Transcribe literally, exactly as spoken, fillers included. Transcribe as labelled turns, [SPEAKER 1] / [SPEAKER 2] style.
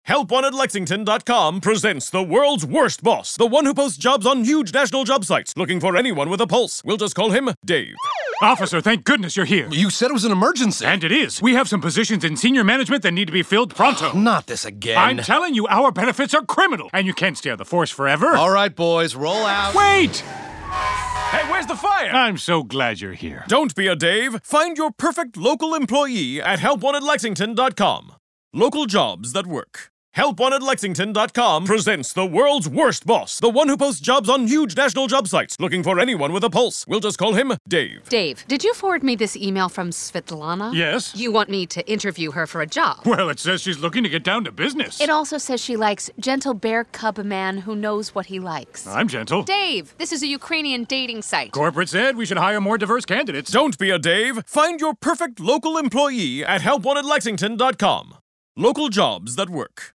[SPEAKER 1] help wanted lexington dot com presents the world's worst boss, the one who posts jobs on huge national job sites, looking for anyone with a pulse. We'll just call him Dave.
[SPEAKER 2] Officer, thank goodness you're here.
[SPEAKER 3] You said it was an emergency.
[SPEAKER 2] And it is. We have some positions in senior management that need to be filled pronto.
[SPEAKER 3] Not this again.
[SPEAKER 2] I'm telling you, our benefits are criminal, and you can't stay on the force forever.
[SPEAKER 3] All right, boys, roll out.
[SPEAKER 2] Wait!
[SPEAKER 1] Hey, where's the fire?
[SPEAKER 2] I'm so glad you're here.
[SPEAKER 1] Don't be a Dave. Find your perfect local employee at help wanted lexington dot com. Local jobs that work. help wanted lexington dot com presents the world's worst boss, the one who posts jobs on huge national job sites, looking for anyone with a pulse. We'll just call him Dave.
[SPEAKER 4] Dave, did you forward me this email from Svetlana?
[SPEAKER 2] Yes.
[SPEAKER 4] You want me to interview her for a job?
[SPEAKER 2] Well, it says she's looking to get down to business.
[SPEAKER 4] It also says she likes gentle bear cub man who knows what he likes.
[SPEAKER 2] I'm gentle.
[SPEAKER 4] Dave, this is a Ukrainian dating site.
[SPEAKER 2] Corporate said we should hire more diverse candidates.
[SPEAKER 1] Don't be a Dave. Find your perfect local employee at help wanted lexington dot com. Local jobs that work.